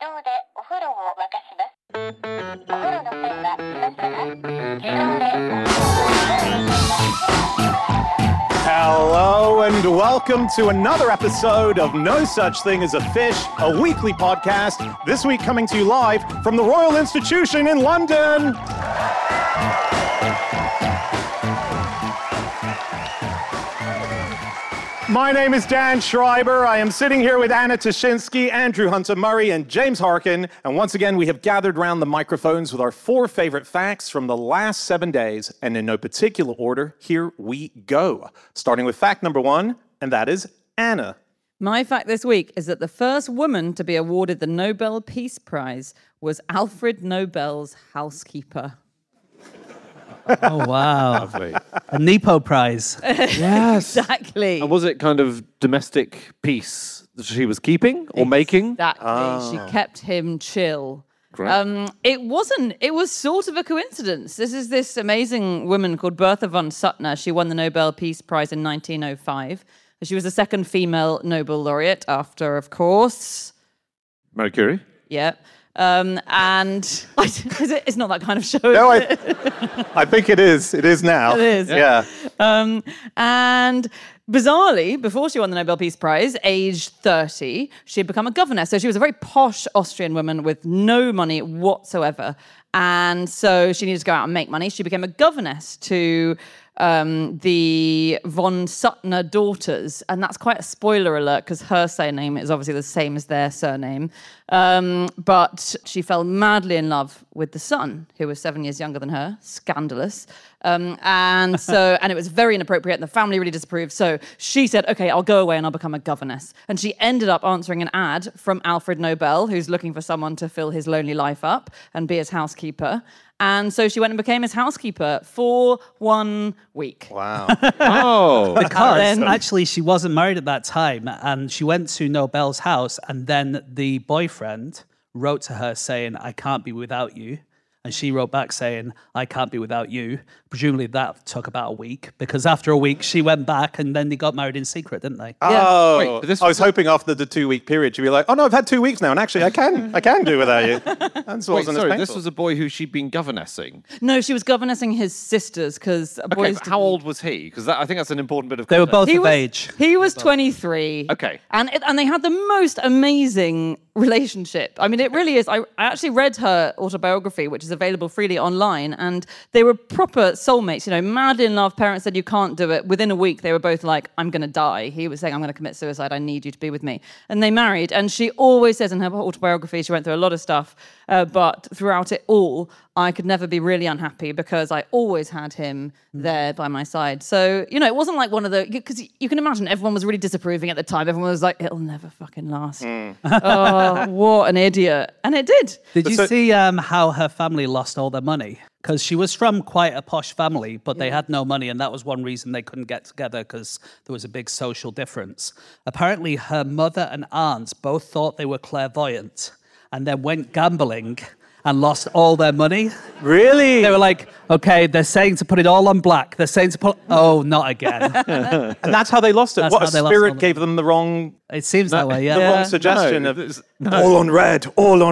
動でお風呂を沸かします。お風呂の際は皆様、自動でお風呂を沸かします。 Hello and welcome to another episode of No Such Thing as a Fish, a weekly podcast, this week coming to you live from the Royal Institution in London. My name is Dan Schreiber. I am sitting here with Anna Toshinsky, Andrew Hunter-Murray, and James Harkin. And once again, we have gathered around the microphones with our 4 favorite facts from the last 7 days. And in no particular order, here we go. Starting with fact number 1, and that is Anna. My fact this week is that the first woman to be awarded the Nobel Peace Prize was Alfred Nobel's housekeeper. Oh, wow. Lovely. A Nepo Prize. Yes. Exactly. And was it kind of domestic peace that she was keeping or making? Exactly. She kept him chill. Great. It was sort of a coincidence. This amazing woman called Bertha von Suttner. She won the Nobel Peace Prize in 1905. She was the second female Nobel laureate after, of course... Marie Curie? Yeah. And it's not that kind of show. No, I think it is. It is now. It is. Yeah. And bizarrely, before she won the Nobel Peace Prize, aged 30, she had become a governess. So she was a very posh Austrian woman with no money whatsoever. And so she needed to go out and make money. She became a governess to the von Suttner daughters. And that's quite a spoiler alert because her surname is obviously the same as their surname. But she fell madly in love with the son, who was 7 years younger than her. Scandalous. And it was very inappropriate and the family really disapproved. So she said, okay, I'll go away and I'll become a governess. And she ended up answering an ad from Alfred Nobel, who's looking for someone to fill his lonely life up and be his housekeeper. And so she went and became his housekeeper for 1 week. Wow. Oh. Because actually she wasn't married at that time and she went to Nobel's house and then the boyfriend wrote to her saying, I can't be without you. And she wrote back saying, I can't be without you. Presumably that took about a week because after a week she went back and then they got married in secret, didn't they? Oh, Wait, but this I was hoping after the 2-week period she'd be like, oh no, I've had 2 weeks now and actually I can do without you. That's Wait, wasn't as sorry, painful. this was a boy who she'd been governessing. No, she was governessing his sisters because Okay, but how old was he? Because I think that's an important bit of They were context. both of age. He was 23. Okay. And they had the most amazing relationship. I mean, it really is. I actually read her autobiography, which is available freely online, and they were proper soulmates, madly in love. Parents said, you can't do it. Within a week, they were both like, I'm going to die. He was saying, I'm going to commit suicide. I need you to be with me. And they married. And she always says in her autobiography, she went through a lot of stuff, but throughout it all, I could never be really unhappy because I always had him there by my side. So, it wasn't like one of the... Because you can imagine everyone was really disapproving at the time. Everyone was like, it'll never fucking last. Oh, what an idiot. And it did. Did you see how her family lost all their money? Because she was from quite a posh family, but they had no money, and that was one reason they couldn't get together because there was a big social difference. Apparently, her mother and aunts both thought they were clairvoyant and then went gambling and lost all their money. Really? They were like, okay, they're saying to put it all on black. They're saying to put... Oh, not again. And that's how they lost it. That's What, how a they lost spirit all gave them the wrong... It seems that way, The yeah. wrong suggestion No, of all on red.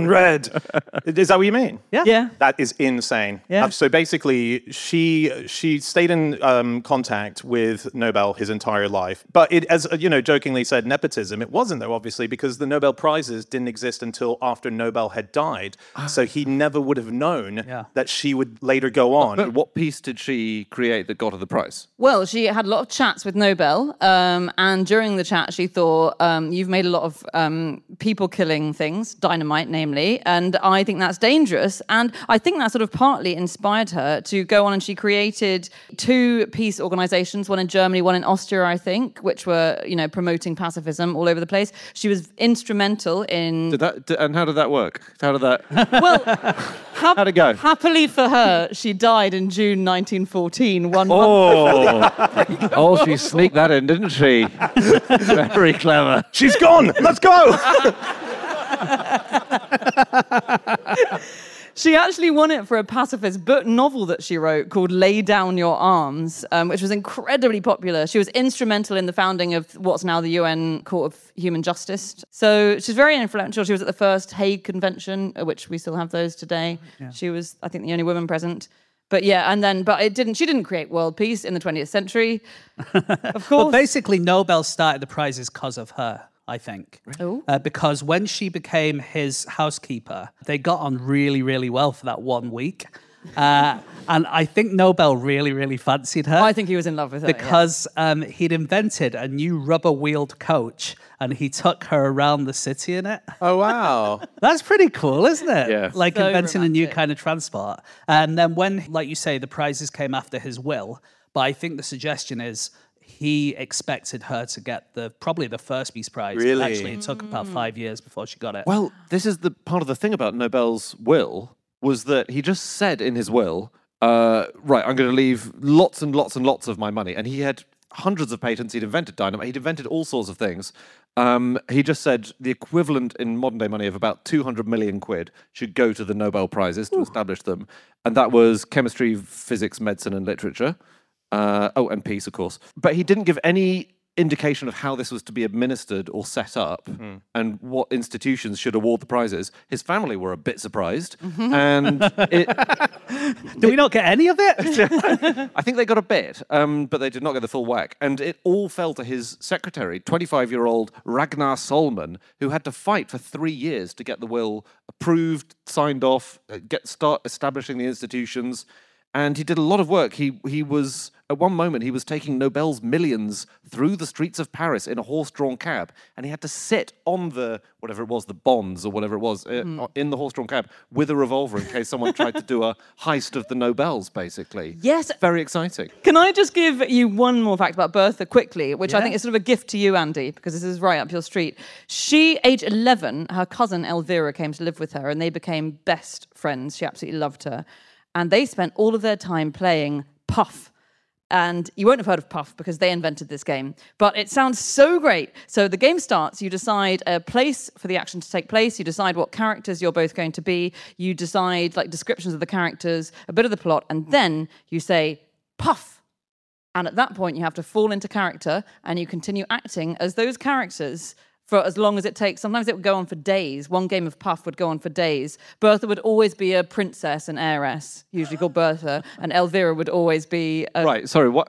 Is that what you mean? Yeah. That is insane. Yeah. So basically, she stayed in contact with Nobel his entire life. But it, as jokingly said, nepotism. It wasn't though, obviously, because the Nobel Prizes didn't exist until after Nobel had died. So he never would have known that she would later go on. But what piece did she create that got her the prize? Well, she had a lot of chats with Nobel, and during the chat, she thought, you've made a lot of people-killing things, dynamite, namely, and I think that's dangerous. And I think that sort of partly inspired her to go on, and she created 2 peace organizations, one in Germany, one in Austria, I think, which were, promoting pacifism all over the place. She was instrumental in... And how did that work? How did that... Well, how'd it go? Happily for her, she died in June 1914, 1 month. Oh, she sneaked that in, didn't she? Very clever. She's gone. Let's go. She actually won it for a pacifist book novel that she wrote called Lay Down Your Arms, which was incredibly popular. She was instrumental in the founding of what's now the UN Court of Human Justice. So she's very influential. She was at the first Hague Convention, which we still have those today. Yeah. She was, I think, the only woman present. But yeah, she didn't create world peace in the 20th century, of course. But basically, Nobel started the prizes because of her, I think. Oh. Because when she became his housekeeper, they got on really, really well for that 1 week. And I think Nobel really, really fancied her. I think he was in love with her. Because he'd invented a new rubber-wheeled coach and he took her around the city in it. Oh, wow. That's pretty cool, isn't it? Yeah. Like So inventing a new romantic. kind of transport. And then when, like you say, the prizes came after his will, but I think the suggestion is he expected her to get probably the first Peace Prize. Really? Actually, it took about 5 years before she got it. Well, this is the part of the thing about Nobel's will was that he just said in his will, right, I'm going to leave lots and lots and lots of my money. And he had hundreds of patents. He'd invented dynamite. He'd invented all sorts of things. He just said the equivalent in modern day money of about 200 million quid should go to the Nobel Prizes to establish them. And that was chemistry, physics, medicine, and literature. And peace, of course. But he didn't give any indication of how this was to be administered or set up and what institutions should award the prizes. His family were a bit surprised. And Do we not get any of it? I think they got a bit, but they did not get the full whack. And it all fell to his secretary, 25-year-old Ragnar Solman, who had to fight for 3 years to get the will approved, signed off, start establishing the institutions. And he did a lot of work. He was, at one moment, he was taking Nobel's millions through the streets of Paris in a horse-drawn cab. And he had to sit on the, whatever it was, the bonds or whatever it was, in the horse-drawn cab with a revolver in case someone tried to do a heist of the Nobels, basically. Yes. Very exciting. Can I just give you one more fact about Bertha quickly, which I think is sort of a gift to you, Andy, because this is right up your street. She, age 11, her cousin Elvira came to live with her and they became best friends. She absolutely loved her. And they spent all of their time playing Puff. And you won't have heard of Puff because they invented this game. But it sounds so great. So the game starts, you decide a place for the action to take place, you decide what characters you're both going to be, you decide like descriptions of the characters, a bit of the plot, and then you say, Puff. And at that point, you have to fall into character and you continue acting as those characters for as long as it takes. Sometimes it would go on for days. One game of Puff would go on for days. Bertha would always be a princess and heiress, usually called Bertha, and Elvira would always be a... Right, sorry, what?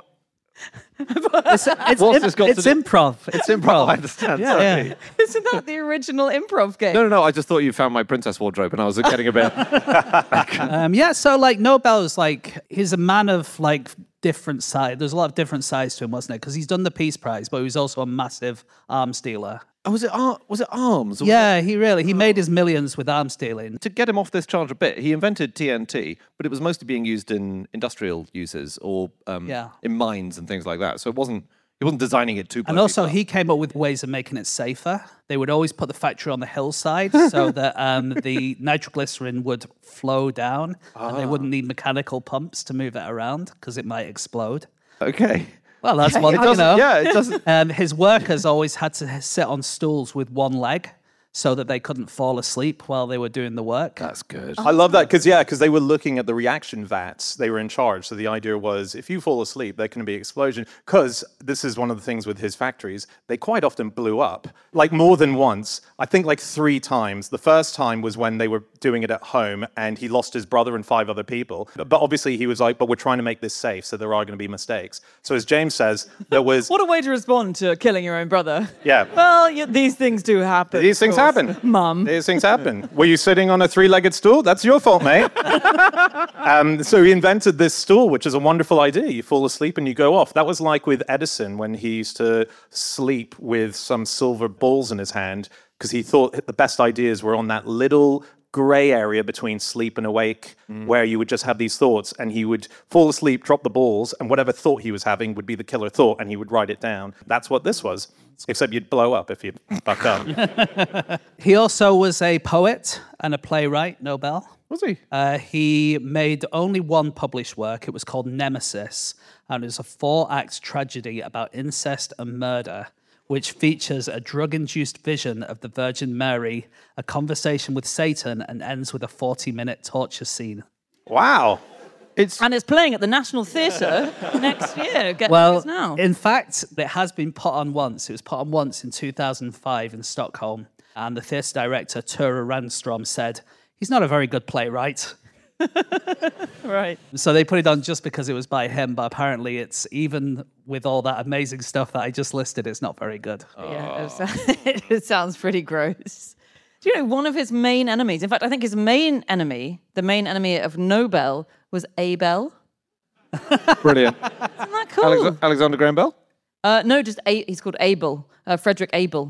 It's What's this got to do- improv. It's improv. I understand, Yeah, sorry. yeah. Isn't that the original improv game? No, I just thought you found my princess wardrobe and I was getting a bit... So like Nobel's like, he's a man of like different size. There's a lot of different sides to him, wasn't it? Because he's done the Peace Prize, but he was also a massive arms dealer. Oh, was it arms? Or was Yeah, he made his millions with arms dealing. To get him off this charge a bit, he invented TNT, but it was mostly being used in industrial uses or in mines and things like that. So he wasn't designing it too. And also, he came up with ways of making it safer. They would always put the factory on the hillside so that the nitroglycerin would flow down, and they wouldn't need mechanical pumps to move it around because it might explode. Okay. Well, that's one, It doesn't. Yeah, it doesn't. His workers always had to sit on stools with one leg so that they couldn't fall asleep while they were doing the work. That's good. I love that because they were looking at the reaction vats. They were in charge. So the idea was if you fall asleep, there can be explosion. Because this is one of the things with his factories, they quite often blew up. Like more than once. I think like 3 times. The first time was when they were doing it at home and he lost his brother and 5 other people. But obviously he was like, but we're trying to make this safe, so there are going to be mistakes. So as James says, there was... What a way to respond to killing your own brother. Yeah. Well, these things do happen. These things of course. happen. Mum. These things happen. Were you sitting on a 3-legged stool? That's your fault, mate. So he invented this stool, which is a wonderful idea. You fall asleep and you go off. That was like with Edison when he used to sleep with some silver balls in his hand because he thought the best ideas were on that little gray area between sleep and awake where you would just have these thoughts and he would fall asleep, drop the balls, and whatever thought he was having would be the killer thought and he would write it down. That's what this was, except you'd blow up if you fucked up. He also was a poet and a playwright, Nobel. Was he? He made only one published work. It was called Nemesis, and it was a 4-act tragedy about incest and murder, which features a drug-induced vision of the Virgin Mary, a conversation with Satan, and ends with a 40-minute torture scene. Wow. And it's playing at the National Theatre next year. Get Well, tickets now. in fact, it has been put on once. It was put on once in 2005 in Stockholm. And the theatre director, Ture Randstrom, said, he's not a very good playwright. Right. So they put it on just because it was by him, but apparently it's, even with all that amazing stuff that I just listed, it's not very good. Yeah, it sounds pretty gross. Do you know one of his main enemies? In fact, I think his main enemy, the main enemy of Nobel, was Abel. Brilliant. Isn't that cool? Alexander Graham Bell? No, just he's called Abel, Frederick Abel.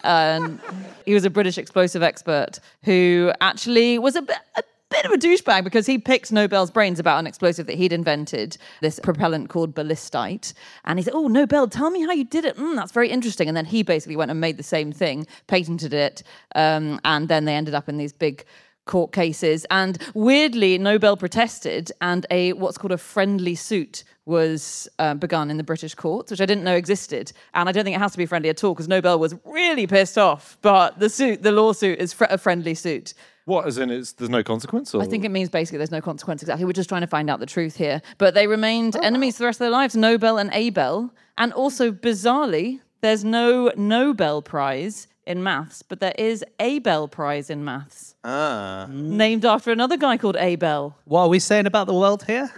He was a British explosive expert who actually was a bit of a douchebag because he picked Nobel's brains about an explosive that he'd invented, this propellant called ballistite. And he said, oh, Nobel, tell me how you did it. That's very interesting. And then he basically went and made the same thing, patented it. And then they ended up in these big court cases. And weirdly, Nobel protested and what's called a friendly suit was begun in the British courts, which I didn't know existed. And I don't think it has to be friendly at all because Nobel was really pissed off. But the lawsuit is a friendly suit. What, as in there's no consequence? Or? I think it means basically there's no consequence exactly. We're just trying to find out the truth here. But they remained enemies for the rest of their lives, Nobel and Abel. And also, bizarrely, there's no Nobel Prize in maths, but there is Abel Prize in maths. Named after another guy called Abel. What are we saying about the world here?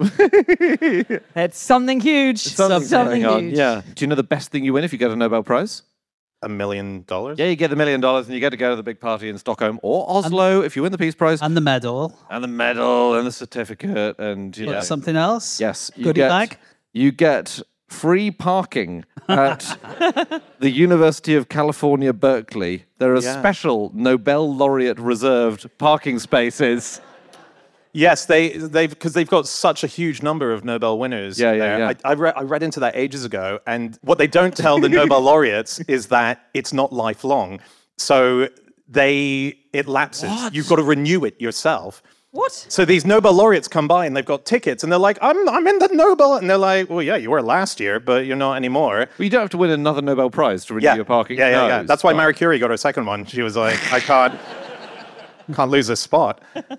It's something huge. Something going huge. on. Yeah. Do you know the best thing you win if you get a Nobel Prize? $1 million? Yeah, you get $1 million and you get to go to the big party in Stockholm or Oslo if you win the Peace Prize. And the medal. And the medal and the certificate and, you know. Something else? Yes. Goodie bag? You get free parking at the University of California, Berkeley. There are special Nobel laureate reserved parking spaces. Yes, because they've got such a huge number of Nobel winners. Yeah. I read into that ages ago, and what they don't tell the Nobel laureates is that it's not lifelong. So it lapses. What? You've got to renew it yourself. What? So these Nobel laureates come by and they've got tickets, and they're like, I'm in the Nobel, and they're like, well, yeah, you were last year, but you're not anymore. Well, you don't have to win another Nobel Prize to renew your parking. Yeah. That's why Marie Curie got her second one. She was like, I can't lose this spot.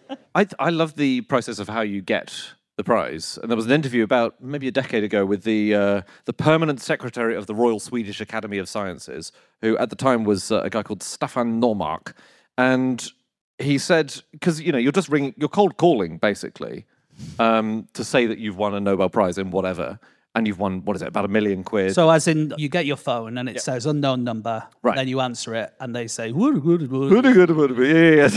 I love the process of how you get the prize. And there was an interview about maybe a decade ago with the permanent secretary of the Royal Swedish Academy of Sciences, who at the time was a guy called Staffan Normark. And he said, because, you know, you're cold calling, basically, to say that you've won a Nobel Prize in whatever. And you've won, what is it, about £1 million? So as in, you get your phone and it says unknown number, right. Then you answer it and they say, yes.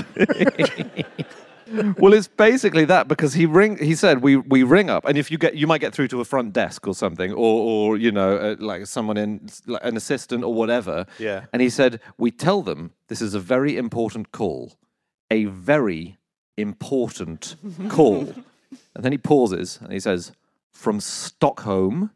Well, it's basically that because he said we ring up, and if you might get through to a front desk or something, or you know, like someone like an assistant or whatever. Yeah. And he said we tell them this is a very important call, a very important call, and then he pauses and he says, from Stockholm.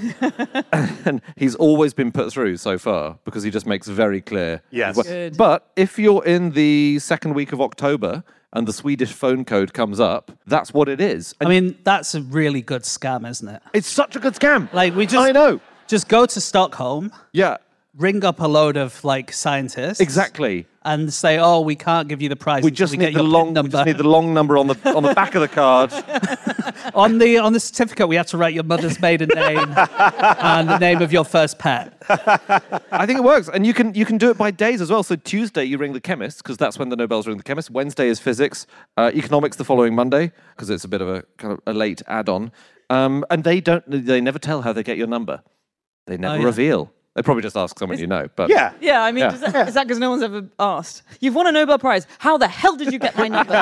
And he's always been put through so far because he just makes very clear. Yes. Good. But if you're in the second week of October and the Swedish phone code comes up, that's what it is. And I mean, that's a really good scam, isn't it? it's such a good scam. Like, I know. Just go to Stockholm, Yeah, ring up a load of, like, scientists. exactly. And say, oh, we can't give you the prize. We until just we need get the your long PIN number. We just need the long number on the back of the card. on the certificate, we have to write your mother's maiden name and the name of your first pet. I think it works, and you can do it by days as well. So Tuesday you ring the chemist because that's when the Nobels ring the chemist. Wednesday is physics, economics the following Monday because it's a bit of a kind of a late add-on. And they never tell how they get your number. They never reveal. They probably just ask someone you know. But Yeah. Yeah, I mean, is that because no one's ever asked? You've won a Nobel Prize. How the hell did you get my number?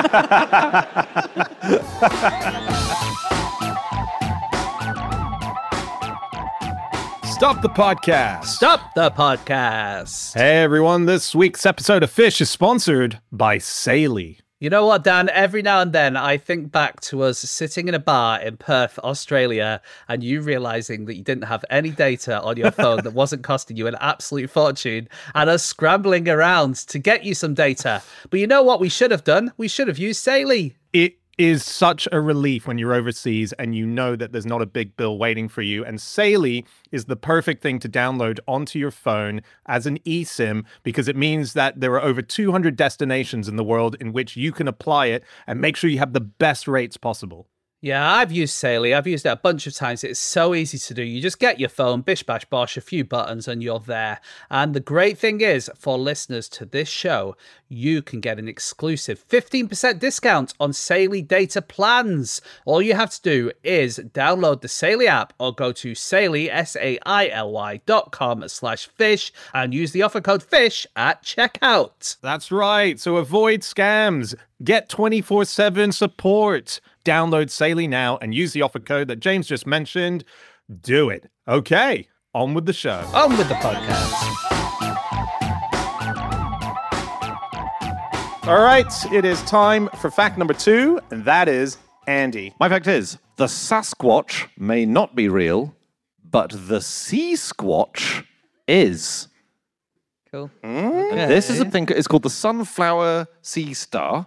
Stop the podcast. Stop the podcast. Hey, everyone. This week's episode of Fish is sponsored by Sailey. You know what, Dan? Every now and then I think back to us sitting in a bar in Perth, Australia, and you realizing that you didn't have any data on your phone that wasn't costing you an absolute fortune, and us scrambling around to get you some data. But you know what we should have done? We should have used Sailey. It is such a relief when you're overseas and you know that there's not a big bill waiting for you. And Saily is the perfect thing to download onto your phone as an eSIM because it means that there are over 200 destinations in the world in which you can apply it and make sure you have the best rates possible. Yeah, I've used Saily. I've used it a bunch of times. It's so easy to do. You just get your phone, bish, bash, bosh, a few buttons, and you're there. And the great thing is, for listeners to this show, you can get an exclusive 15% discount on Saily data plans. All you have to do is download the Saily app or go to Saily, SAILY.com/fish and use the offer code FISH at checkout. That's right. So avoid scams. Get 24/7 support. Download Saily now and use the offer code that James just mentioned. Do it. Okay, on with the show. On with the podcast. All right, it is time for fact number 2, and that is Andy. My fact is, the Sasquatch may not be real, but the Sea Squatch is. Cool. This is a thing, it's called the sunflower sea star.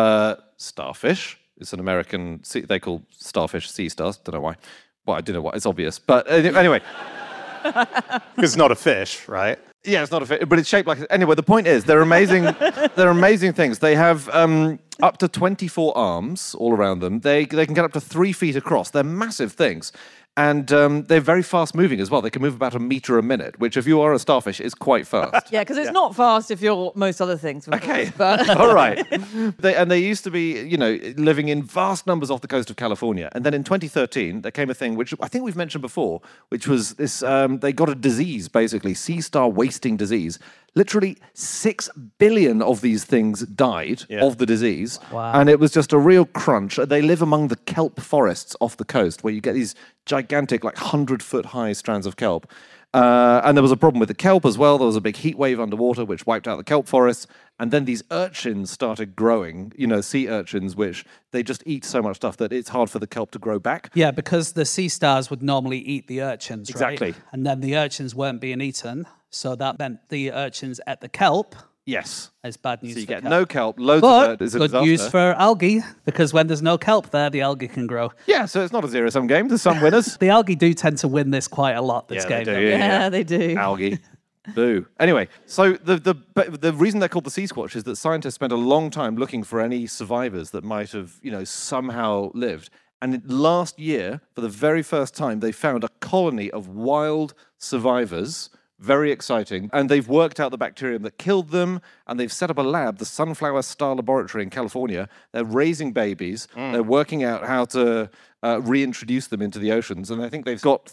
Starfish. It's an American, they call starfish sea stars. Don't know why. Well, I don't know why. It's obvious. But anyway. Because it's not a fish, right? Yeah, it's not a fish, but it's shaped like... Anyway, the point is, they're amazing. They're amazing things. They have up to 24 arms all around them. They can get up to 3 feet across. They're massive things. And they're very fast moving as well. They can move about a meter a minute, which if you are a starfish is quite fast. Yeah, because it's not fast if you're most other things. Okay, But all right. They used to be, living in vast numbers off the coast of California. And then in 2013, there came a thing, which I think we've mentioned before, which was this, they got a disease, basically, sea star wasting disease. Literally 6 billion of these things died of the disease. Wow. And it was just a real crunch. They live among the kelp forests off the coast where you get these gigantic, 100-foot high strands of kelp. And there was a problem with the kelp as well. There was a big heat wave underwater which wiped out the kelp forests. And then these urchins started growing, sea urchins, which they just eat so much stuff that it's hard for the kelp to grow back. Yeah, because the sea stars would normally eat the urchins, right? Exactly. And then the urchins weren't being eaten, so that meant the urchins ate the kelp. Yes. It's bad news So you for get kelp. no kelp, loads But of it's a good disaster. news for algae, because when there's no kelp there, the algae can grow. Yeah, so it's not a zero-sum game. There's some winners. The algae do tend to win this quite a lot, this game. They do, though. yeah, they do. Algae. Boo. Anyway, so the reason they're called the Sea Squatch is that scientists spent a long time looking for any survivors that might have, somehow lived. And last year, for the very first time, they found a colony of wild survivors. Very exciting. And they've worked out the bacterium that killed them, and they've set up a lab, the Sunflower Star Laboratory in California. They're raising babies. They're working out how to reintroduce them into the oceans. And I think they've got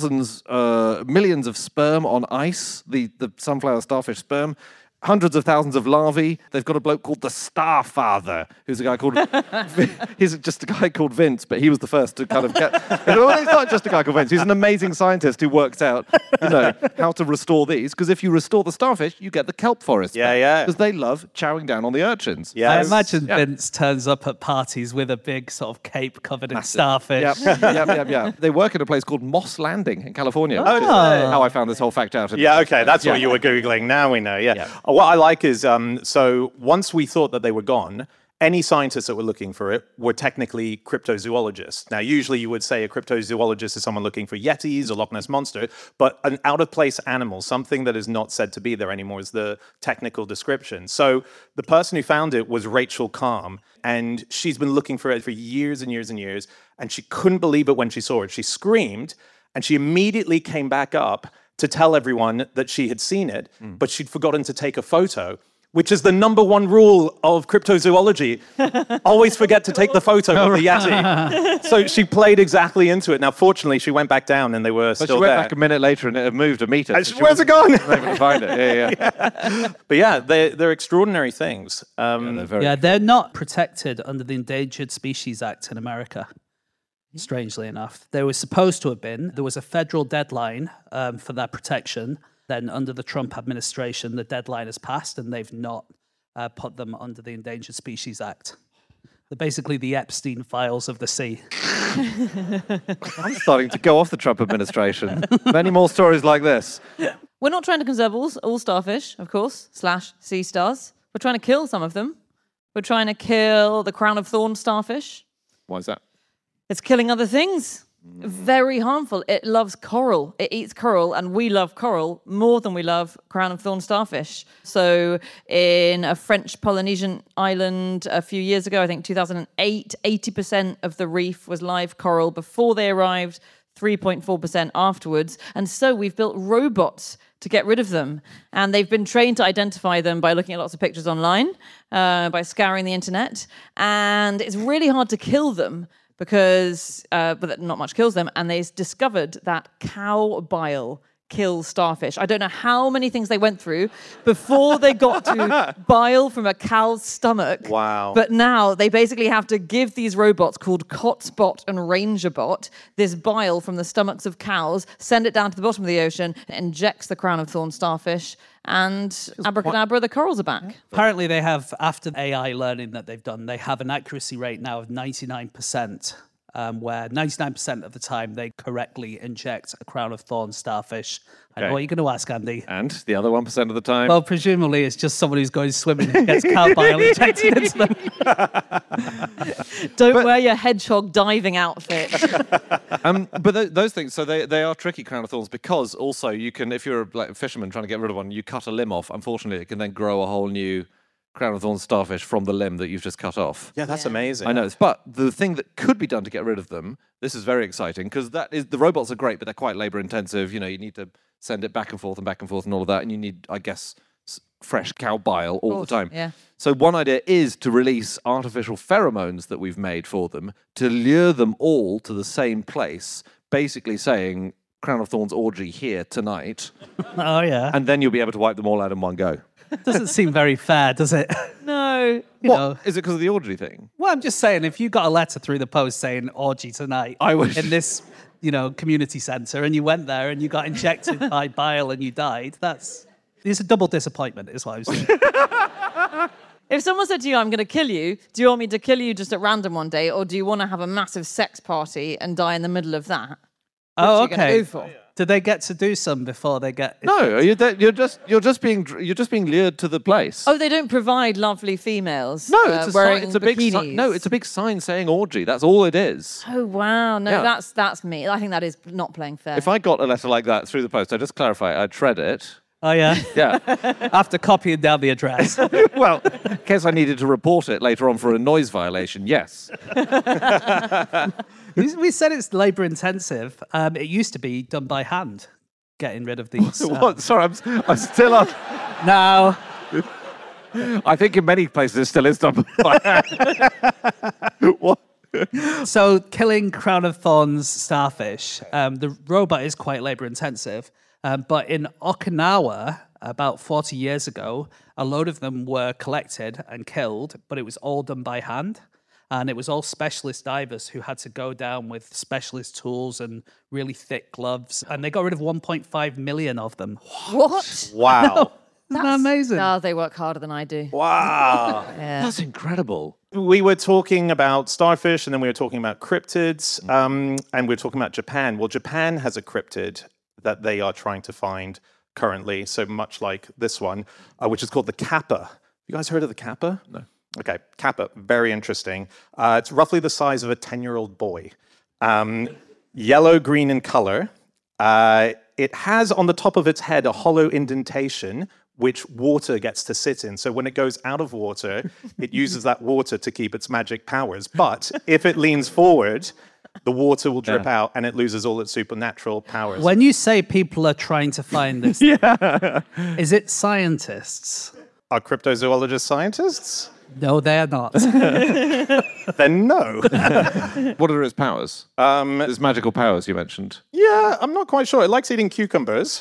millions of sperm on ice, the sunflower starfish sperm. Hundreds of thousands of larvae. They've got a bloke called the Starfather, who's a guy called... he's just a guy called Vince, but he was the first to kind of get... Well, he's not just a guy called Vince. He's an amazing scientist who works out, how to restore these. Because if you restore the starfish, you get the kelp forest. Yeah. Because they love chowing down on the urchins. Yeah. I imagine Vince turns up at parties with a big sort of cape covered in starfish. Yep. They work at a place called Moss Landing in California. Oh, which is how I found this whole fact out. Yeah, okay, that's what you were Googling. Now we know, yeah. What I like is, so once we thought that they were gone, any scientists that were looking for it were technically cryptozoologists. Now, usually you would say a cryptozoologist is someone looking for Yetis or Loch Ness Monster, but an out-of-place animal, something that is not said to be there anymore, is the technical description. So the person who found it was Rachel Calm, and she's been looking for it for years and years and years, and she couldn't believe it when she saw it. She screamed, and she immediately came back up to tell everyone that she had seen it, but she'd forgotten to take a photo, which is the number one rule of cryptozoology. Always forget to take the photo of the Yeti. So she played exactly into it. Now, fortunately, she went back down and they were But still she went there. back a minute later and it had moved a meter. Where's it gone? Able to find it. Yeah. But yeah, they're extraordinary things. They're not protected under the Endangered Species Act in America. Strangely enough, they were supposed to have been. There was a federal deadline for that protection. Then, under the Trump administration, the deadline has passed, and they've not put them under the Endangered Species Act. They're basically the Epstein files of the sea. I'm starting to go off the Trump administration. Many more stories like this. We're not trying to conserve all starfish, of course, / sea stars. We're trying to kill some of them. for trying to kill the crown of thorns starfish. Why is that? It's killing other things. Very harmful. It loves coral. It eats coral, and we love coral more than we love crown of thorns starfish. So in a French Polynesian island a few years ago, I think 2008, 80% of the reef was live coral before they arrived, 3.4% afterwards. And so we've built robots to get rid of them. And they've been trained to identify them by looking at lots of pictures online, by scouring the internet. And it's really hard to kill them because but not much kills them. And they discovered that cow bile kills starfish. I don't know how many things they went through before they got to bile from a cow's stomach. Wow. But now they basically have to give these robots called Cotspot and Rangerbot this bile from the stomachs of cows, send it down to the bottom of the ocean, it injects the crown of thorn starfish, and abracadabra, the corals are back. Apparently, they have, after AI learning that they've done, they have an accuracy rate now of 99%. Where 99% of the time they correctly inject a crown of thorns starfish. I know Okay. what you're going to ask, Andy. And the other 1% of the time? Well, presumably it's just someone who's going swimming and gets cow bile injected into them. Don't wear your hedgehog diving outfit. But those things, so they are tricky, crown of thorns, because also you can, if you're like a fisherman trying to get rid of one, you cut a limb off. Unfortunately, it can then grow a whole new crown of thorns starfish from the limb that you've just cut off. Yeah, that's amazing. I know, but the thing that could be done to get rid of them, this is very exciting, because the robots are great, but they're quite labor intensive. You know, you need to send it back and forth and all of that, and you need, I guess, fresh cow bile all the time. yeah. So one idea is to release artificial pheromones that we've made for them to lure them all to the same place, basically saying, Crown of Thorns orgy here tonight, Oh, yeah. and then you'll be able to wipe them all out in one go. Doesn't seem very fair, does it? No. You know. Is it because of the orgy thing? Well, I'm just saying, if you got a letter through the post saying orgy tonight I wish. in this, community centre, and you went there and you got injected by bile and you died, it's a double disappointment, is what I'm saying. If someone said to you, I'm going to kill you, do you want me to kill you just at random one day, or do you want to have a massive sex party and die in the middle of that? Oh, Which are you gonna okay. go for? Do they get to do some before they get? No, you're just being lured to the place. Oh, they don't provide lovely females No, it's wearing it's a big bikinis. no, it's a big sign saying orgy. That's all it is. Oh, wow. No, Yeah. that's me. I think that is not playing fair. If I got a letter like that through the post, I'd just clarify, I'd shred it. Oh yeah. Yeah. After copying down the address. Well, in case I needed to report it later on for a noise violation, yes. We said it's labour intensive. It used to be done by hand, getting rid of these. What? Sorry, I'm still on. No. I think in many places it still is done by hand. What? So killing crown of thorns starfish, the robot is quite labour intensive. But in Okinawa, about 40 years ago, a load of them were collected and killed, but it was all done by hand. And it was all specialist divers who had to go down with specialist tools and really thick gloves. And they got rid of 1.5 million of them. What? Wow. Isn't that amazing? Oh, they work harder than I do. Wow. Yeah. That's incredible. We were talking about starfish, and then we were talking about cryptids, and we were talking about Japan. Well, Japan has a cryptid that they are trying to find currently, so much like this one, which is called the kappa. You guys heard of the kappa? No. Okay, kappa, very interesting. It's roughly the size of a 10-year-old boy. Yellow-green in color. It has on the top of its head a hollow indentation which water gets to sit in. So when it goes out of water, it uses that water to keep its magic powers. But if it leans forward, the water will drip out and it loses all its supernatural powers. When you say people are trying to find this, is it scientists? Are cryptozoologists scientists? No, they're not. Then no. What are its powers? Its magical powers you mentioned. Yeah, I'm not quite sure. It likes eating cucumbers.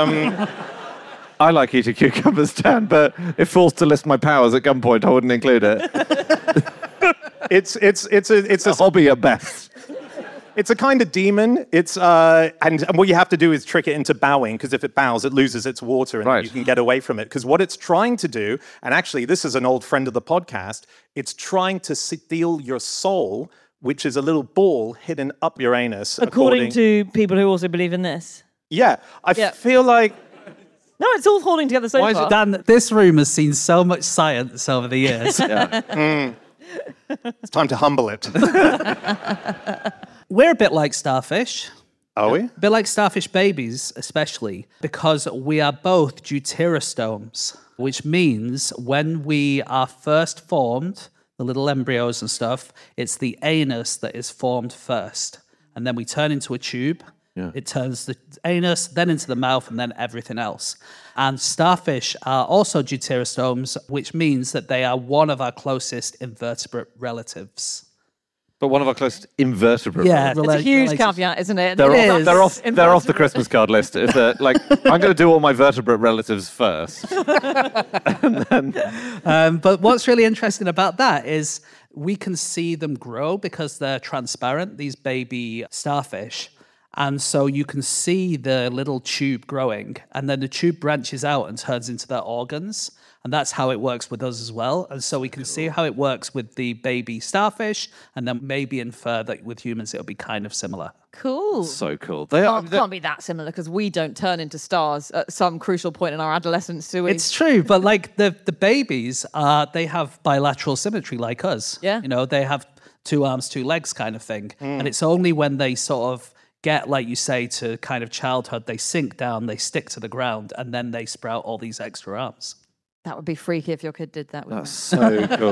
I like eating cucumbers, Dan, but if forced to list my powers at gunpoint, I wouldn't include it. It's It's a hobby at best. It's a kind of demon. It's and what you have to do is trick it into bowing, because if it bows, it loses its water and Right. you can get away from it. Because what it's trying to do, and actually this is an old friend of the podcast, it's trying to steal your soul, which is a little ball hidden up your anus. According to people who also believe in this. Yeah, I Yeah. feel like No, it's all holding together so Why is it far. Dan, this room has seen so much science over the years. It's time to humble it. We're a bit like starfish. Are we? A bit like starfish babies, especially, because we are both deuterostomes, which means when we are first formed, the little embryos and stuff, it's the anus that is formed first. And then we turn into a tube. Yeah. It turns the anus, then into the mouth, and then everything else. And starfish are also deuterostomes, which means that they are one of our closest invertebrate relatives. But one of our closest invertebrate. Yeah, It's a huge caveat, isn't it? They're It off, is. they're off the Christmas card list. If they're like, I'm going to do all my vertebrate relatives first. But what's really interesting about that is we can see them grow because they're transparent, these baby starfish. And so you can see the little tube growing, and then the tube branches out and turns into their organs. And that's how it works with us as well. And so we can see how it works with the baby starfish, and then maybe infer that with humans it'll be kind of similar. Cool. So cool. They are. Can't be that similar because we don't turn into stars at some crucial point in our adolescence, do we? It's true, but like the babies, they have bilateral symmetry like us. Yeah. You know, they have 2 arms, 2 legs kind of thing. And it's only when they sort of get, like you say, to kind of childhood, they sink down, they stick to the ground, and then they sprout all these extra arms. That would be freaky if your kid did that. Wouldn't That's so cool.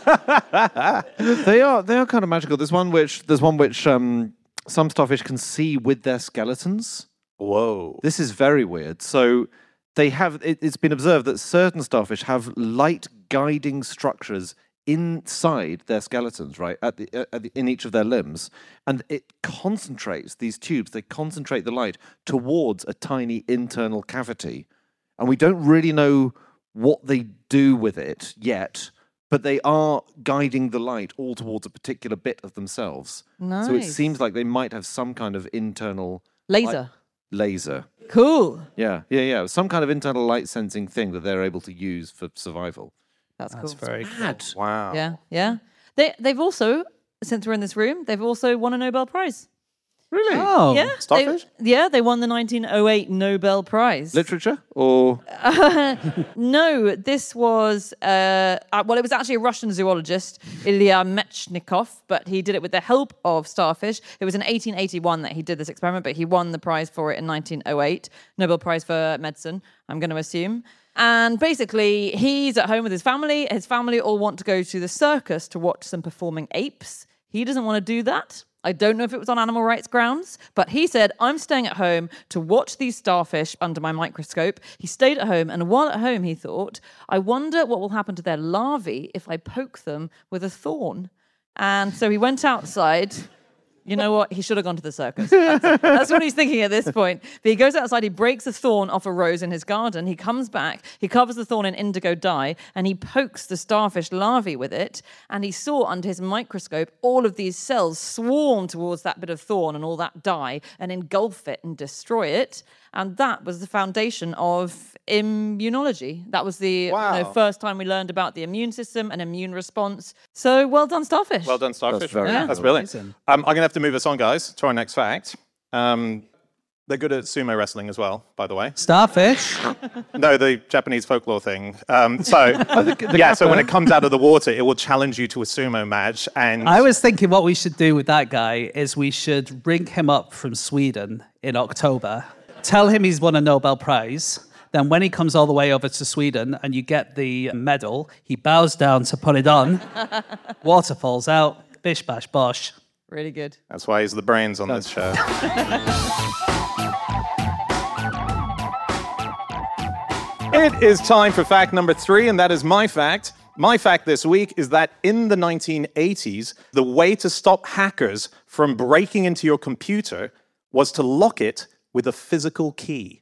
They are kind of magical. There's one which some starfish can see with their skeletons. Whoa. This is very weird. So they have. It's been observed that certain starfish have light guiding structures inside their skeletons, right, in each of their limbs, and it concentrates these tubes. They concentrate the light towards a tiny internal cavity, and we don't really know what they do with it yet, but they are guiding the light all towards a particular bit of themselves. Nice. So it seems like they might have some kind of internal Laser. laser. Cool. Yeah. Some kind of internal light sensing thing that they're able to use for survival. That's cool. That's very cool. Wow. Yeah. They've also, since we're in this room, they've also won a Nobel Prize. Really? Oh, Yeah. Starfish? They won the 1908 Nobel Prize. Literature or No, this was, it was actually a Russian zoologist, Ilya Mechnikov, but he did it with the help of starfish. It was in 1881 that he did this experiment, but he won the prize for it in 1908, Nobel Prize for Medicine, I'm going to assume. And basically, he's at home with his family. His family all want to go to the circus to watch some performing apes. He doesn't want to do that. I don't know if it was on animal rights grounds, but he said, I'm staying at home to watch these starfish under my microscope. He stayed at home, and while at home, he thought, I wonder what will happen to their larvae if I poke them with a thorn. And so he went outside. You know what? He should have gone to the circus. That's what he's thinking at this point. But he goes outside, he breaks a thorn off a rose in his garden. He comes back, he covers the thorn in indigo dye, and he pokes the starfish larvae with it. And he saw under his microscope all of these cells swarm towards that bit of thorn and all that dye and engulf it and destroy it. And that was the foundation of immunology. That was the first time we learned about the immune system and immune response. So well done, starfish. Well done, Starfish. That's very That's cool. brilliant. Amazing. I'm going to have to move us on, guys, to our next fact. They're good at sumo wrestling as well, by the way. Starfish. No, the Japanese folklore thing. So when it comes out of the water, it will challenge you to a sumo match. And I was thinking what we should do with that guy is we should ring him up from Sweden in October, tell him he's won a Nobel Prize. Then when he comes all the way over to Sweden and you get the medal, he bows down to put it on. Water falls out. Bish, bash, bosh. Really good. that's why he's the brains on this show. It is time for fact number 3, and that is my fact. My fact this week is that in the 1980s, the way to stop hackers from breaking into your computer was to lock it with a physical key.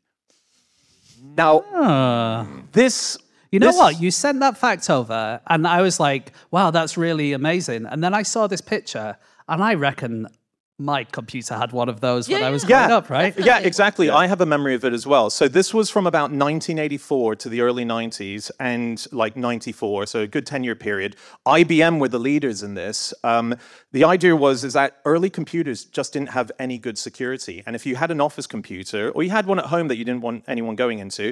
Now, this... You know this- what? You sent that fact over, and I was like, wow, that's really amazing. And then I saw this picture, and I reckon my computer had one of those when I was growing up, right? Yeah, exactly. I have a memory of it as well. So this was from about 1984 to the early 90s and like 94, so a good 10-year period. IBM were the leaders in this. The idea is that early computers just didn't have any good security. And if you had an office computer or you had one at home that you didn't want anyone going into,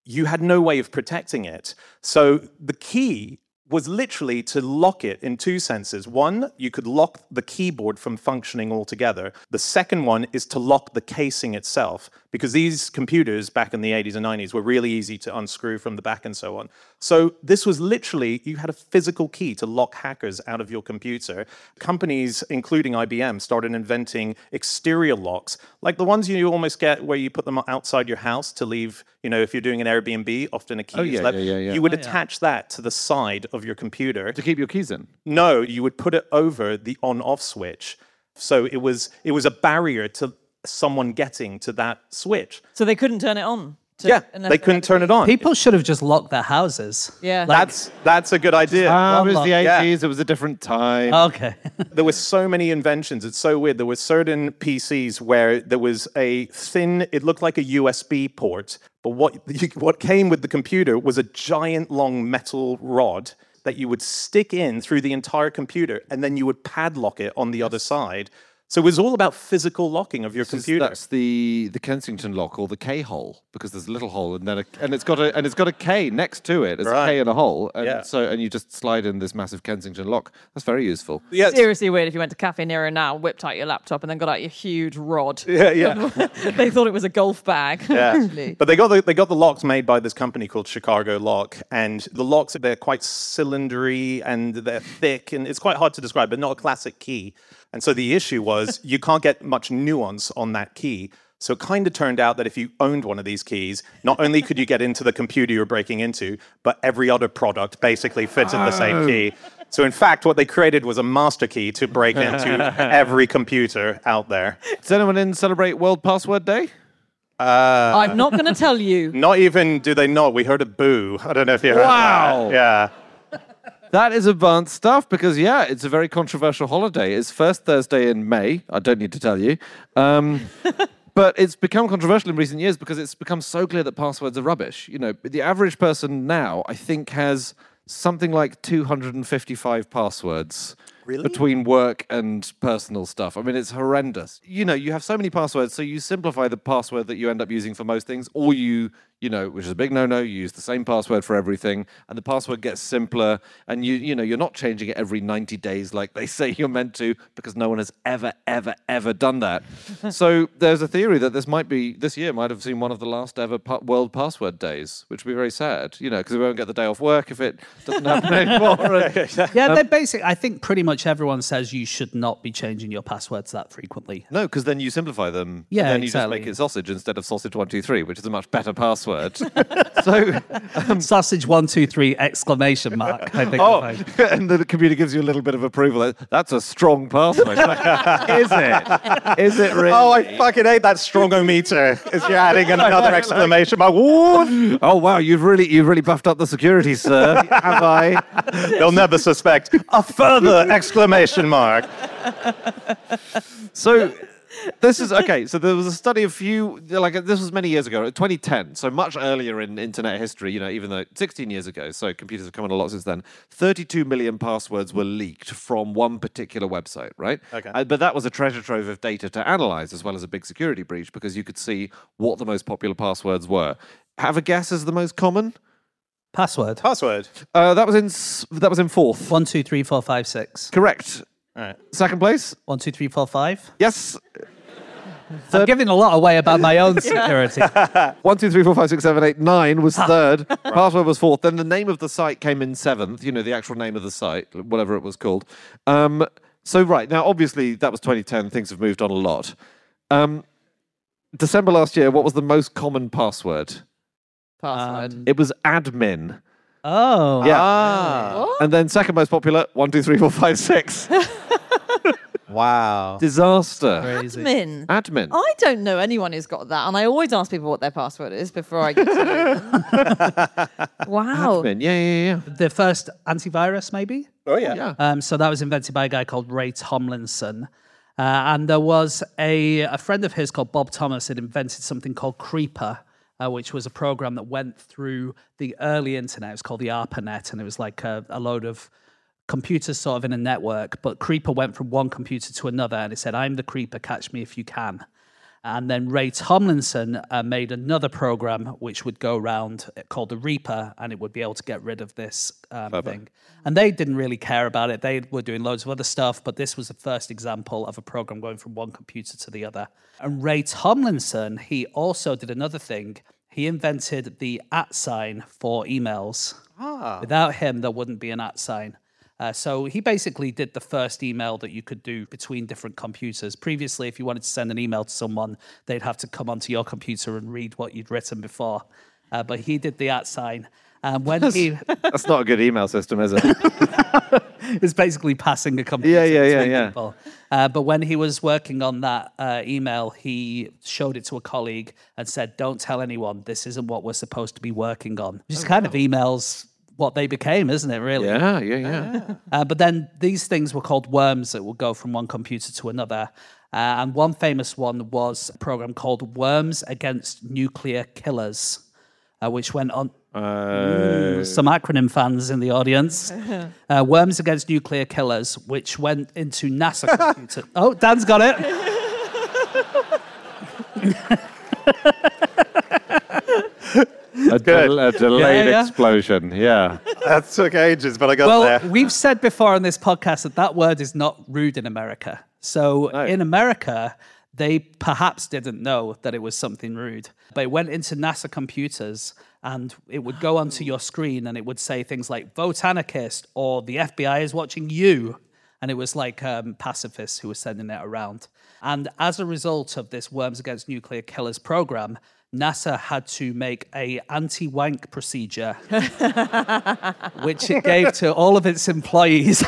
you had no way of protecting it. So the key was literally to lock it in two senses. One, you could lock the keyboard from functioning altogether. The second one is to lock the casing itself, because these computers back in the 80s and 90s were really easy to unscrew from the back and so on. So this was literally, you had a physical key to lock hackers out of your computer. Companies, including IBM, started inventing exterior locks, like the ones you almost get where you put them outside your house to leave, if you're doing an Airbnb, often a key is left. You would attach that to the side of your computer. To keep your keys in? No, you would put it over the on-off switch. So it was a barrier to someone getting to that switch. So they couldn't turn it on. They couldn't turn it on. People should have just locked their houses. Yeah. That's a good idea. It was the 80s. Yeah. It was a different time. Okay. There were so many inventions. It's so weird. There were certain PCs where there was a thin, it looked like a USB port, but what came with the computer was a giant long metal rod that you would stick in through the entire computer, and then you would padlock it on the other side. So it was all about physical locking of your computer. That's the Kensington lock, or the K hole, because there's a little hole and then it's got a K next to it. It's a K and a hole, and and you just slide in this massive Kensington lock. That's very useful. Yeah. Seriously weird if you went to Cafe Nero now, whipped out your laptop, and then got out your huge rod. Yeah. They thought it was a golf bag. Actually. But they got the locks made by this company called Chicago Lock, and the locks, they're quite cylindry and they're thick, and it's quite hard to describe, but not a classic key. And so the issue was you can't get much nuance on that key. So it kind of turned out that if you owned one of these keys, not only could you get into the computer you're breaking into, but every other product basically fits in the same key. So in fact, what they created was a master key to break into every computer out there. Does anyone in celebrate World Password Day? I'm not going to tell you. Not even do they not. We heard a boo. I don't know if you heard that. Yeah. That is advanced stuff because, it's a very controversial holiday. It's first Thursday in May. I don't need to tell you. But it's become controversial in recent years because it's become so clear that passwords are rubbish. The average person now, I think, has something like 255 passwords. Really? Between work and personal stuff. I mean, it's horrendous. You have so many passwords, so you simplify the password that you end up using for most things, or you which is a big no-no, you use the same password for everything, and the password gets simpler, and you're not changing it every 90 days like they say you're meant to, because no one has ever, ever, ever done that. So there's a theory that this year might have seen one of the last ever World Password Days, which would be very sad, because we won't get the day off work if it doesn't happen anymore. They're basic. I think pretty much everyone says you should not be changing your passwords that frequently. No, because then you simplify them. Yeah, and then you exactly. just make it sausage instead of sausage123, which is a much better password. So sausage 123 exclamation mark. I think. And the computer gives you a little bit of approval. That's a strong password. Is it? Is it really? Oh, I fucking hate that strongometer. As you're adding another exclamation mark. Woo! Oh wow, you've really buffed up the security, sir. Have I? They'll never suspect a further exclamation mark. So this is okay. So there was a study this was many years ago, 2010. So much earlier in internet history. Even though 16 years ago. So computers have come on a lot since then. 32 million passwords were leaked from one particular website. Right. Okay. But that was a treasure trove of data to analyze, as well as a big security breach, because you could see what the most popular passwords were. Have a guess as the most common. Password. That was in fourth. 1, 2, 3, 4, 5, 6. Correct. All right. Second place. 1, 2, 3, 4, 5. Yes. I'm giving a lot away about my own security. 1, 2, 3, 4, 5, 6, 7, 8, 9 was third. Password was fourth. Then the name of the site came in seventh. The actual name of the site, whatever it was called. So right now, obviously, that was 2010. Things have moved on a lot. December last year, what was the most common password? Password. It was admin. Oh. Yeah. And then second most popular, 1, 2, 3, 4, 5, 6. Wow. Disaster. Crazy. Admin. I don't know anyone who's got that, and I always ask people what their password is before I get to know them. Wow. Admin. Yeah. The first antivirus, maybe? Oh, yeah. So that was invented by a guy called Ray Tomlinson. And there was a friend of his called Bob Thomas had invented something called Creeper, which was a program that went through the early internet. It was called the ARPANET, and it was like a load of computers sort of in a network. But Creeper went from one computer to another, and it said, "I'm the Creeper, catch me if you can." And then Ray Tomlinson made another program which would go around called the Reaper, and it would be able to get rid of this thing. And they didn't really care about it. They were doing loads of other stuff, but this was the first example of a program going from one computer to the other. And Ray Tomlinson, he also did another thing. He invented the @ sign for emails. Without him, there wouldn't be an @ sign. So he basically did the first email that you could do between different computers. Previously, if you wanted to send an email to someone, they'd have to come onto your computer and read what you'd written before. But he did the @ sign. And when That's not a good email system, is it? it's basically passing a computer between people. But when he was working on that email, he showed it to a colleague and said, "Don't tell anyone. This isn't what we're supposed to be working on." Just kind of emails what they became, isn't it, really? Yeah. But then these things were called worms that would go from one computer to another. And one famous one was a program called Worms Against Nuclear Killers, which went on... some acronym fans in the audience. Worms Against Nuclear Killers, which went into NASA computer. Oh, Dan's got it. A delayed explosion, yeah. That took ages, but I got there. Well, we've said before on this podcast that word is not rude in America. So in America, they perhaps didn't know that it was something rude. But it went into NASA computers and it would go onto your screen and it would say things like, "Vote anarchist," or "The FBI is watching you." And it was like pacifists who were sending it around. And as a result of this Worms Against Nuclear Killers program, NASA had to make a anti-wank procedure, which it gave to all of its employees.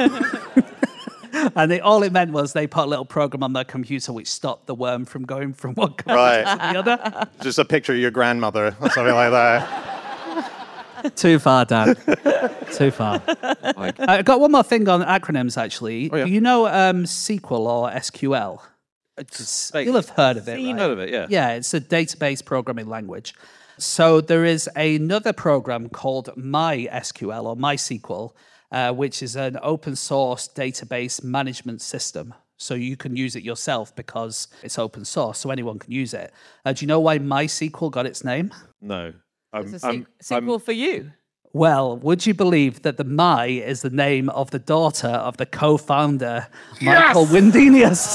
And all it meant was they put a little program on their computer which stopped the worm from going from one computer to the other. Just a picture of your grandmother or something like that. Too far, Dan. Too far. I got one more thing on acronyms, actually. Oh, yeah. Do you know SQL or SQL? You'll have heard of it, right? Heard of it, yeah. Yeah, it's a database programming language. So there is another program called MySQL or MySQL, which is an open source database management system. So you can use it yourself because it's open source, so anyone can use it. Do you know why MySQL got its name? No. It's a sequel for you. Well, would you believe that the My is the name of the daughter of the co-founder, Michael Windenius?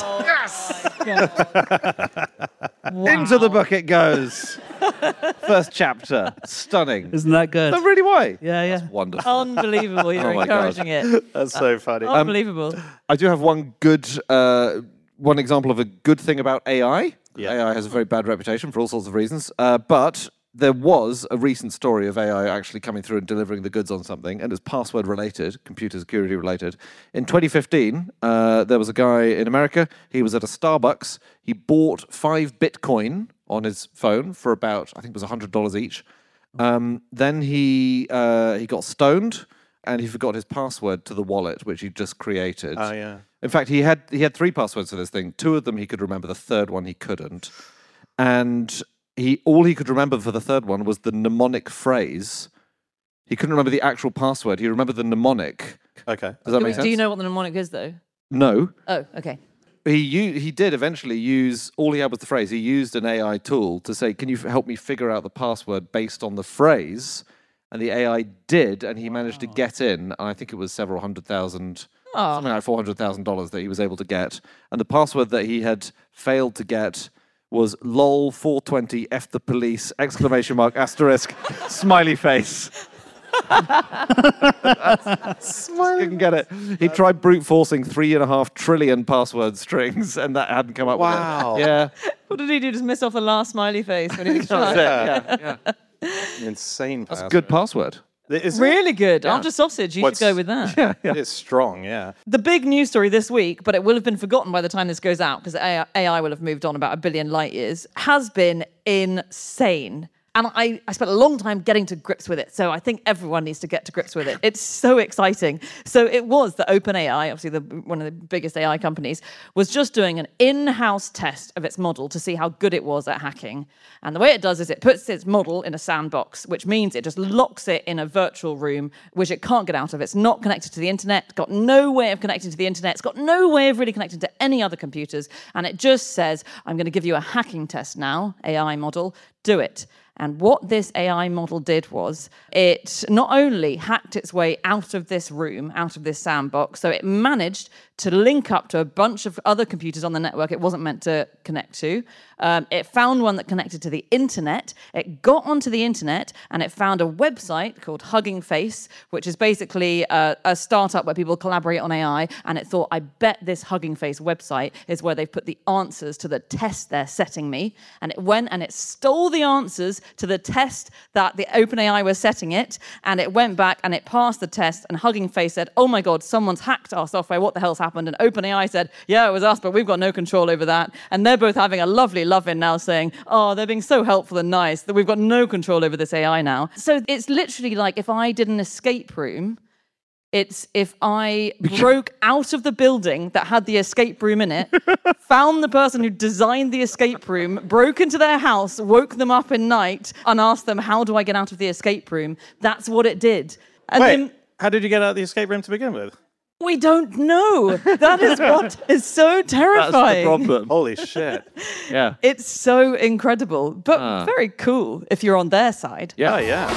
Into the book it goes. First chapter. Stunning. Isn't that good? Is that really why? Yeah. That's wonderful. Unbelievable. You're Oh my God. encouraging it. That's so funny. Unbelievable. I do have one example of a good thing about AI. Yeah. AI has a very bad reputation for all sorts of reasons. But there was a recent story of AI actually coming through and delivering the goods on something, and it's password related, computer security related. In 2015, there was a guy in America. He was at a Starbucks. He bought 5 Bitcoin on his phone for about, I think it was $100 each. Then he got stoned, and he forgot his password to the wallet, which he just created. Oh, yeah. In fact, he had 3 passwords for this thing. 2 of them he could remember. The third one he couldn't. And all he could remember for the third one was the mnemonic phrase. He couldn't remember the actual password. He remembered the mnemonic. Okay. Does that make sense? Do you know what the mnemonic is, though? No. Oh, okay. He did eventually use, all he had was the phrase. He used an AI tool to say, "Can you help me figure out the password based on the phrase?" And the AI did, and he managed to get in. And I think it was several $100,000, something like $400,000 that he was able to get. And the password that he had failed to get was lol 420 F the police exclamation mark asterisk smiley face. Couldn't get it. He tried brute forcing 3.5 trillion password strings, and that hadn't come up Wow. with it. Yeah. What did he do? Just miss off the last smiley face when he was That's trying? it. Yeah. Insane. That's a good password. Is Really good. After sausage, you What's- should go with that. It's strong, yeah. The big news story this week, but it will have been forgotten by the time this goes out because AI will have moved on about 1 billion light years, has been insane. And I spent a long time getting to grips with it. So I think everyone needs to get to grips with it. It's so exciting. So it was that OpenAI, obviously one of the biggest AI companies, was just doing an in-house test of its model to see how good it was at hacking. And the way it does is it puts its model in a sandbox, which means it just locks it in a virtual room, which it can't get out of. It's not connected to the internet, got no way of connecting to the internet, it's got no way of really connecting to any other computers. And it just says, I'm going to give you a hacking test now, AI model, do it. And what this AI model did was it not only hacked its way out of this room, out of this sandbox, so it managed to link up to a bunch of other computers on the network it wasn't meant to connect to. It found one that connected to the internet. It got onto the internet and it found a website called Hugging Face, which is basically a startup where people collaborate on AI. And it thought, I bet this Hugging Face website is where they've put the answers to the test they're setting me. And it went and it stole the answers to the test that the OpenAI was setting it. And it went back and it passed the test. And Hugging Face said, oh my God, someone's hacked our software. What the hell's happened? And OpenAI said, yeah, it was us, but we've got no control over that. And they're both having a lovely love-in now saying, oh, they're being so helpful and nice that we've got no control over this AI now. So it's literally like if I did an escape room, it's if I broke out of the building that had the escape room in it, found the person who designed the escape room, broke into their house, woke them up in night, and asked them, how do I get out of the escape room? That's what it did. And Wait, how did you get out of the escape room to begin with? we don't know. That is what is so terrifying. That's the problem. Holy shit. Yeah. It's so incredible, but very cool if you're on their side. Yeah. Oh, yeah.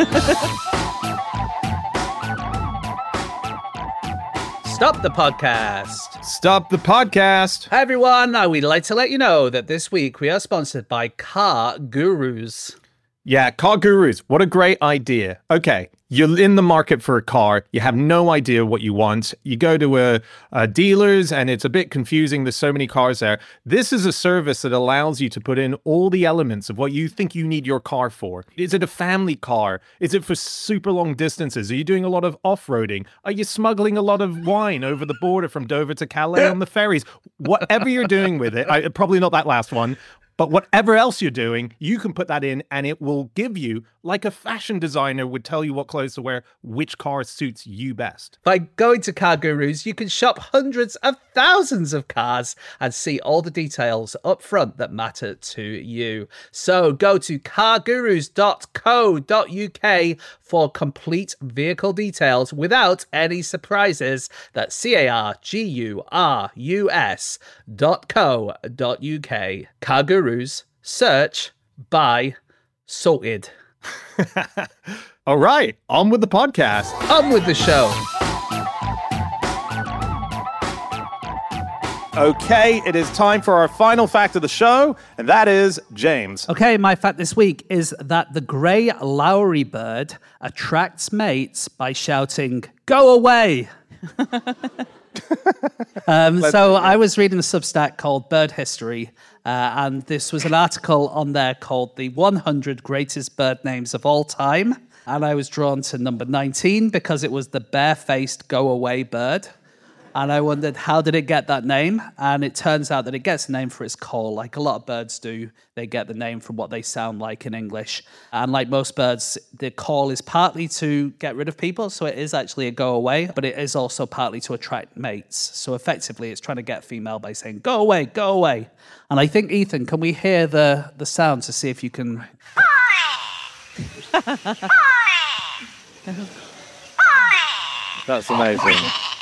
Stop the podcast. Stop the podcast. Hi, everyone. We'd like to let you know that this week we are sponsored by Car Gurus. Yeah, Car Gurus. What a great idea. Okay, you're in the market for a car. You have no idea what you want. You go to a dealer's and it's a bit confusing. There's so many cars there. This is a service that allows you to put in all the elements of what you think you need your car for. Is it a family car? Is it for super long distances? Are you doing a lot of off-roading? Are you smuggling a lot of wine over the border from Dover to Calais on the ferries? Whatever you're doing with it, probably not that last one. But whatever else you're doing, you can put that in and it will give you, like a fashion designer would tell you what clothes to wear, which car suits you best. By going to Car Gurus, you can shop hundreds of thousands of cars and see all the details up front that matter to you. So go to cargurus.co.uk for complete vehicle details without any surprises. That's cargurus.co.uk. Car Gurus, search, buy, sorted. All right, on with the podcast. On with the show. Okay, it is time for our final fact of the show, and that is James. Okay, my fact this week is that the grey Lowry bird attracts mates by shouting, "Go away!" So I was reading a Substack called Bird History, and this was an article on there called The 100 Greatest Bird Names of All Time. And I was drawn to number 19 because it was the bare-faced go-away bird. And I wondered, how did it get that name? And it turns out that it gets a name for its call, like a lot of birds do. They get the name from what they sound like in English. And like most birds, the call is partly to get rid of people, so it is actually a go away, but it is also partly to attract mates. So effectively, it's trying to get female by saying, go away, go away. And I think, Ethan, can we hear the sound to see if you can... That's amazing.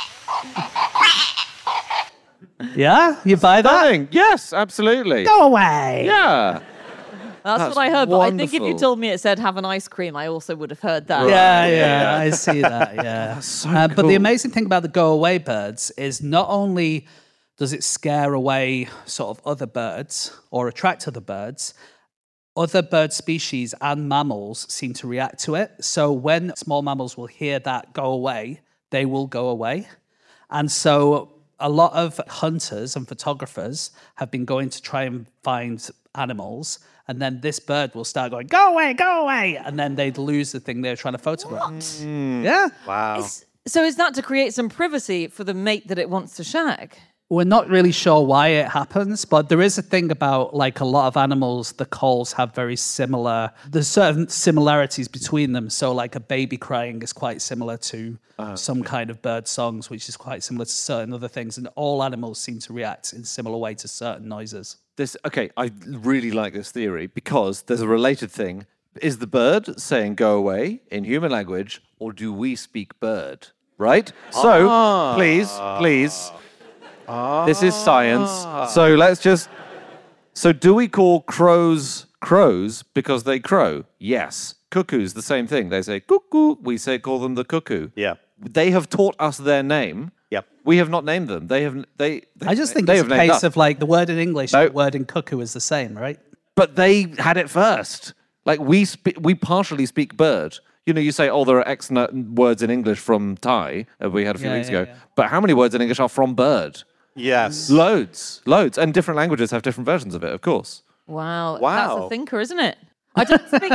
Yeah? You buy that? Stunning. Yes, absolutely. Go away! Yeah. That's what I heard, but I think if you wonderful. told me it said have an ice cream, I also would have heard that. Yeah, I see that, yeah. But the cool. amazing thing about the go-away birds is not only does it scare away sort of other birds or attract other bird species and mammals seem to react to it. So when small mammals will hear that go away, they will go away. And so a lot of hunters and photographers have been going to try and find animals, and then this bird will start going, go away, and then they'd lose the thing they're trying to photograph. Yeah. Wow. So is that to create some privacy for the mate that it wants to shag? We're not really sure why it happens, but there is a thing about like a lot of animals, the calls have very similar, there's certain similarities between them. So like a baby crying is quite similar to some kind of bird songs, which is quite similar to certain other things. And all animals seem to react in a similar way to certain noises. I really like this theory because there's a related thing. Is the bird saying go away in human language, or do we speak bird? Right? So, please. This is science. So let's just... So do we call crows because they crow? Yes. Cuckoos, the same thing. They say cuckoo. We call them the cuckoo. Yeah. They have taught us their name. Yep. We have not named them. I just think it's a case of like the word in English and the word in cuckoo is the same, right? But they had it first. Like we partially speak bird. You know, you say, oh, there are X words in English from Thai, we had a few weeks ago. Yeah. But how many words in English are from bird? Yes. Loads. And different languages have different versions of it, of course. Wow. Wow. That's a thinker, isn't it? I don't think.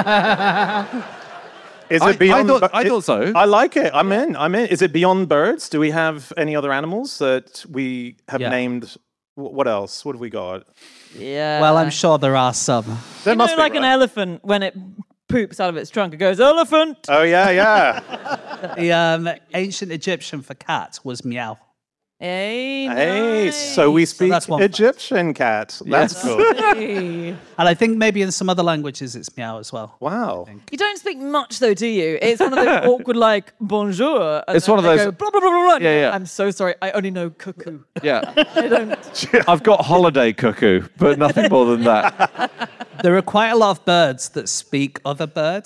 Is it beyond? I thought so. I like it. I'm in. Is it beyond birds? Do we have any other animals that we have named? What else? What have we got? Yeah. Well, I'm sure there are some. There must be, like an elephant when it poops out of its trunk, it goes elephant. Oh yeah. The ancient Egyptian for cat was meow. Hey, Hey, nice. so we speak that's one Egyptian cat. That's cool. Hey. And I think maybe in some other languages it's meow as well. Wow. You don't speak much though, do you? It's one of those awkward like bonjour. And It's then one of they those- go, blah, blah, blah, blah, blah. Yeah. I'm so sorry. I only know cuckoo. Yeah. I don't. I've got holiday cuckoo, but nothing more than that. There are quite a lot of birds that speak other bird.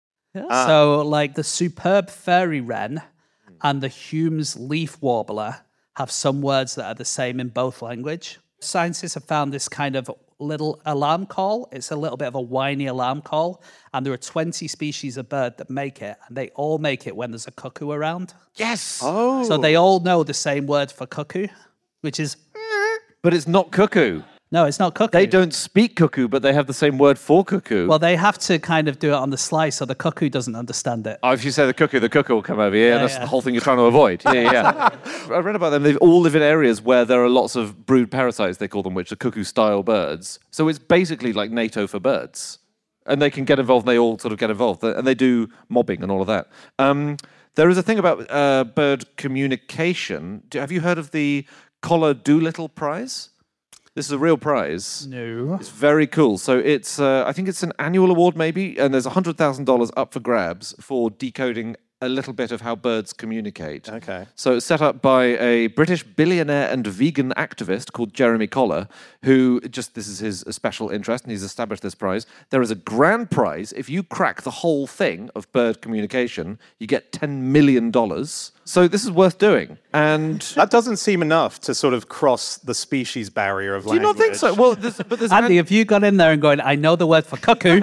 So like the superb fairy wren and the Hume's leaf warbler have some words that are the same in both language. Scientists have found this kind of little alarm call. It's a little bit of a whiny alarm call. And there are 20 species of bird that make it. And they all make it when there's a cuckoo around. Yes. Oh. So they all know the same word for cuckoo, which is... But it's not cuckoo. No, it's not cuckoo. They don't speak cuckoo, but they have the same word for cuckoo. Well, they have to kind of do it on the sly so the cuckoo doesn't understand it. Oh, if you say the cuckoo will come over. Yeah, that's yeah. the whole thing you're trying to avoid. Yeah. I read about them. They all live in areas where there are lots of brood parasites, they call them, which are cuckoo-style birds. So it's basically like NATO for birds. And they can get involved, and they all sort of get involved. And they do mobbing and all of that. There is a thing about bird communication. Have you heard of the Collar Doolittle Prize? This is a real prize. No. It's very cool. So it's, I think it's an annual award maybe, and there's $100,000 up for grabs for decoding a little bit of how birds communicate. Okay. So it's set up by a British billionaire and vegan activist called Jeremy Collar, who this is his special interest, and he's established this prize. There is a grand prize. If you crack the whole thing of bird communication, you get $10 million. So this is worth doing. And That doesn't seem enough to sort of cross the species barrier of do you language. not think so? Well, there's Andy, have you gone in there and going, I know the word for cuckoo.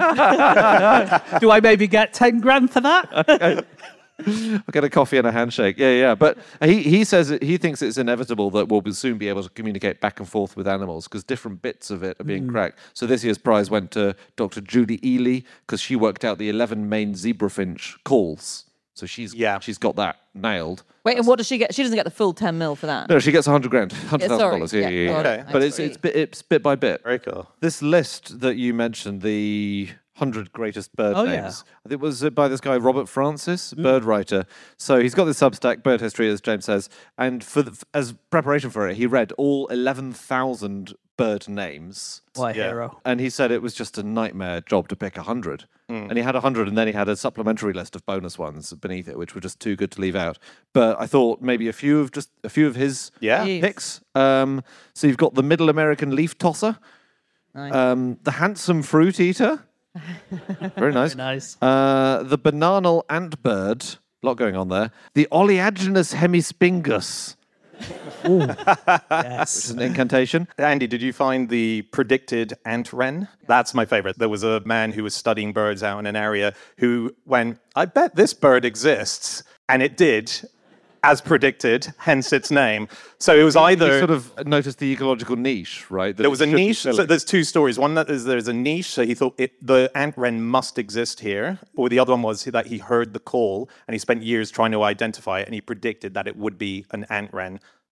Do I maybe get 10 grand for that? I'll get a coffee and a handshake. Yeah. But he says he thinks it's inevitable that we'll soon be able to communicate back and forth with animals because different bits of it are being cracked. So this year's prize went to Dr. Julie Ely because she worked out the 11 main zebrafinch calls. So she's got that nailed. Wait, and what does she get? She doesn't get the full 10 mil for that. No, she gets $100,000, $100,000. sorry. Yeah. Okay. But it's bit by bit. Very cool. This list that you mentioned, the 100 greatest bird Oh, names, it was by this guy Robert Francis, bird writer. So he's got this Substack, Bird History, as James says, and as preparation for it, he read all 11,000 bird names. What a hero. And he said it was just a nightmare job to pick 100. And he had 100, and then he had a supplementary list of bonus ones beneath it, which were just too good to leave out. But I thought maybe a few of his picks. So you've got the Middle American leaf tosser, the handsome fruit eater, very nice. Nice. The bananal antbird, a lot going on there. The oleaginous hemispingus. Yes. It's an incantation. Andy, did you find the predicted ant wren? That's my favorite. There was a man who was studying birds out in an area who went, I bet this bird exists. And it did, as predicted, hence its name. So it was He either... sort of noticed the ecological niche, right? that There was it a should be niche. So filling. there's two stories. One that is there's a niche. So he thought the ant wren must exist here. Or the other one was that he heard the call and he spent years trying to identify it and he predicted that it would be an ant wren.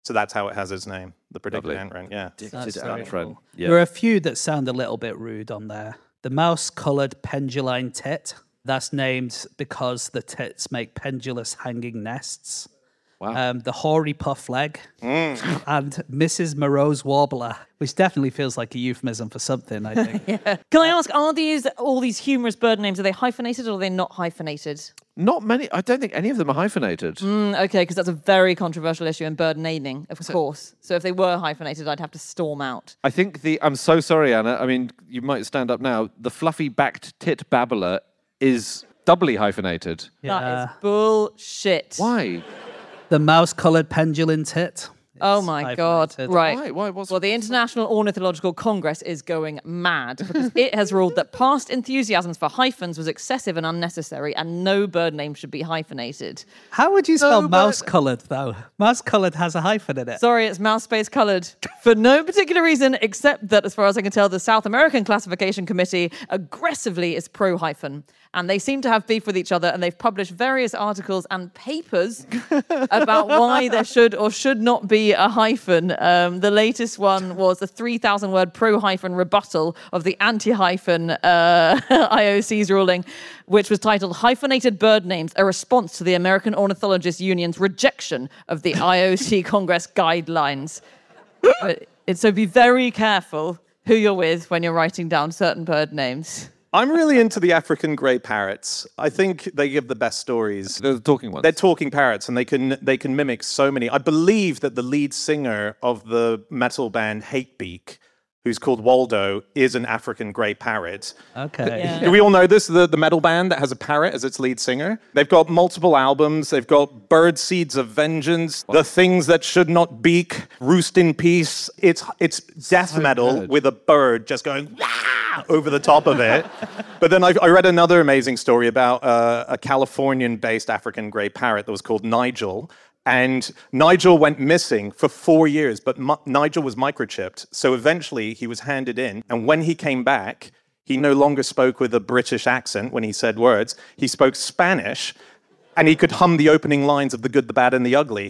So that's how it has its name, the predicted Lovely. ant wren. Yeah. That's Ant very wren. cool. Yeah. There are a few that sound a little bit rude on there. The mouse-coloured penduline tit. That's named because the tits make pendulous hanging nests. Wow. The hoary puff leg and Mrs. Moreau's warbler, which definitely feels like a euphemism for something, I think. Can I ask, are all these humorous bird names, are they hyphenated or are they not hyphenated? Not many. I don't think any of them are hyphenated. Okay, because that's a very controversial issue in bird naming, of course. So if they were hyphenated, I'd have to storm out. I think I'm so sorry, Anna. I mean, you might stand up now. The fluffy-backed tit babbler is doubly hyphenated. That is bullshit. Why? The mouse-coloured pendulum tit. Oh It's my God. hyphenated. Right. Why? What's Well, the International Ornithological Congress is going mad because it has ruled that past enthusiasms for hyphens was excessive and unnecessary, and no bird name should be hyphenated. How would you spell but- mouse-coloured, though? Mouse-coloured has a hyphen in it. Sorry, it's mouse space coloured for no particular reason except that, as far as I can tell, the South American Classification Committee aggressively is pro-hyphen. And they seem to have beef with each other, and they've published various articles and papers about why there should or should not be a hyphen. The latest one was a 3,000-word pro-hyphen rebuttal of the anti-hyphen IOC's ruling, which was titled "Hyphenated Bird Names: A Response to the American Ornithologists Union's Rejection of the IOC Congress Guidelines." So be very careful who you're with when you're writing down certain bird names. I'm really into the African grey parrots. I think they give the best stories. They're the talking ones. They're talking parrots, and they can mimic so many. I believe that the lead singer of the metal band Hatebeak, who's called Waldo, is an African grey parrot. Okay. Yeah. Do we all know this? The metal band that has a parrot as its lead singer. They've got multiple albums. They've got Bird Seeds of Vengeance, The Things That Should Not Beak, Roost in Peace. It's death metal good. with a bird just going "Wah!" over the top of it. But then I read another amazing story about a Californian-based African grey parrot that was called Nigel. And Nigel went missing for 4 years, but Nigel was microchipped. So eventually he was handed in. And when he came back, he no longer spoke with a British accent when he said words. He spoke Spanish, and he could hum the opening lines of The Good, the Bad, and the Ugly.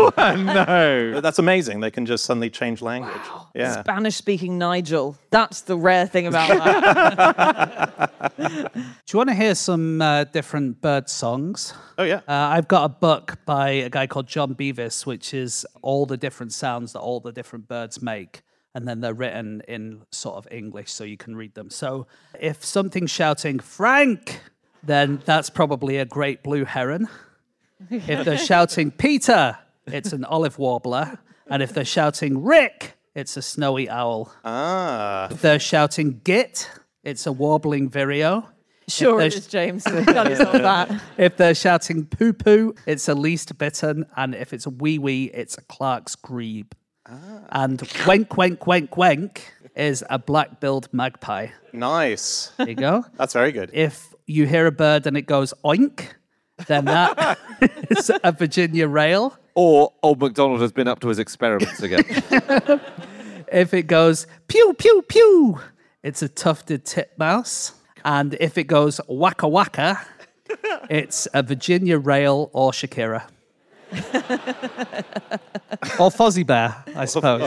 no. That's amazing. They can just suddenly change language. Wow. Yeah. Spanish-speaking Nigel. That's the rare thing about that. Do you want to hear some different bird songs? Oh, yeah. I've got a book by a guy called John Beavis, which is all the different sounds that all the different birds make. And then they're written in sort of English, so you can read them. So if something's shouting, Frank, then that's probably a great blue heron. If they're shouting, Peter, it's an olive warbler. And if they're shouting, Rick, it's a snowy owl. If they're shouting, Git, it's a warbling vireo. Sure If it is, James. Tell yourself that. If they're shouting poo poo, it's a least bitten, and if it's a wee wee, it's a Clark's grebe. And wenk wenk wenk wenk is a black-billed magpie. Nice. There you go. That's very good. If you hear a bird and it goes oink, then that is a Virginia rail. Or Old MacDonald has been up to his experiments again. If it goes pew pew pew, it's a tufted titmouse. And if it goes waka waka, it's a Virginia rail or Shakira. Or Fozzie Bear, I suppose.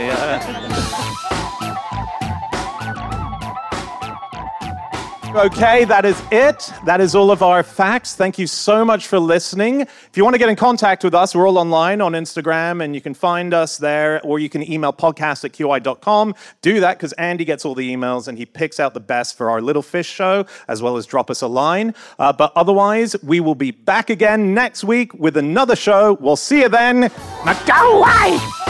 Okay, that is it. That is all of our facts. Thank you so much for listening. If you want to get in contact with us, we're all online on Instagram, and you can find us there, or you can email podcast@qi.com. Do that because Andy gets all the emails, and he picks out the best for our Little Fish show, as well as drop us a line. But otherwise, we will be back again next week with another show. We'll see you then. Now go away!